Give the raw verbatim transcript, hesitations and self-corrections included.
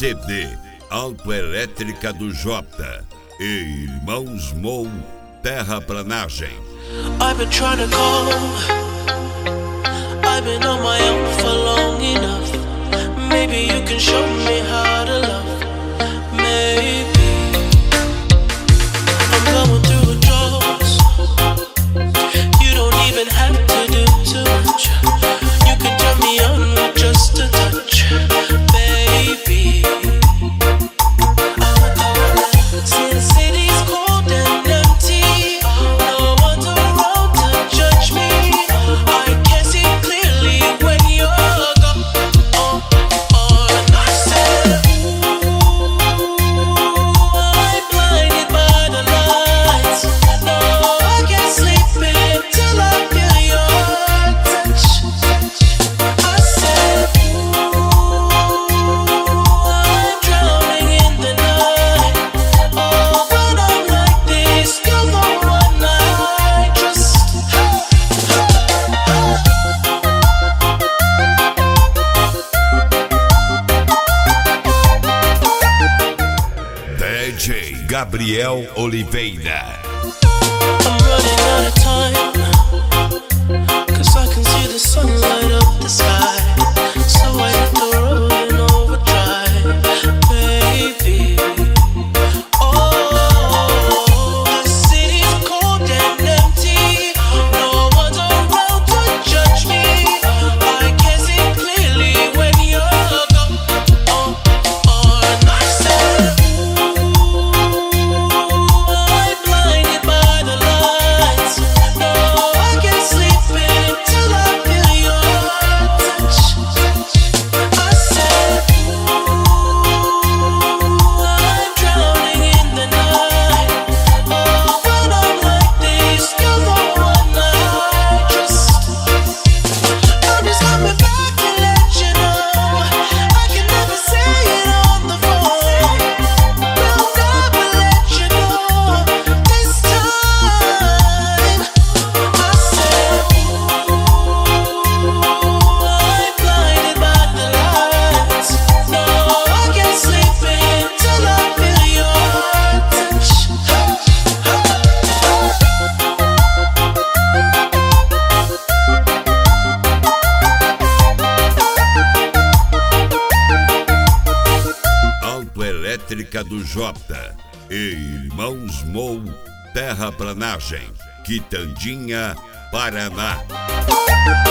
C D Autoelétrica do Jota e Irmãos Mou, Terraplanagem. I've been trying to call, I've been on my own for long enough. Maybe you can show me how to love. Maybe I'm going through withdrawals. You don't even have to do too much. You can turn me on with just a touch, baby. See the city's cold and empty. No one's around to judge me. I can see clearly when you're gone. Oh, oh, and I said, ooh, I'm blinded by the lights. No, I can't sleep until I feel your touch. I said, ooh, I'm drowning in the night. Oh, when I'm like this, you're the one I trust. D J Gabriel Oliveira. I'm running out of time, 'cause I can see the sun light up the sky. So I hit the road in overdrive, baby. Oh, the city's cold and empty. No one's around to judge me. I can see clearly when you're gone. Oh, oh, and I said, ooh, I'm blinded by the lights. No, I can't sleep until I feel your touch. I said, ooh, I'm drowning in the night. Oh, when I'm like this, you're the one I trust. I'm just coming back to let you know I can never say it on the phone. Will never let you know this time. I said, ooh, I'm blinded by the lights. No, I can't sleep until I feel your touch. Autoelétrica do Jota e Irmãos Mou, Terraplanagem, Quitandinha, Paraná.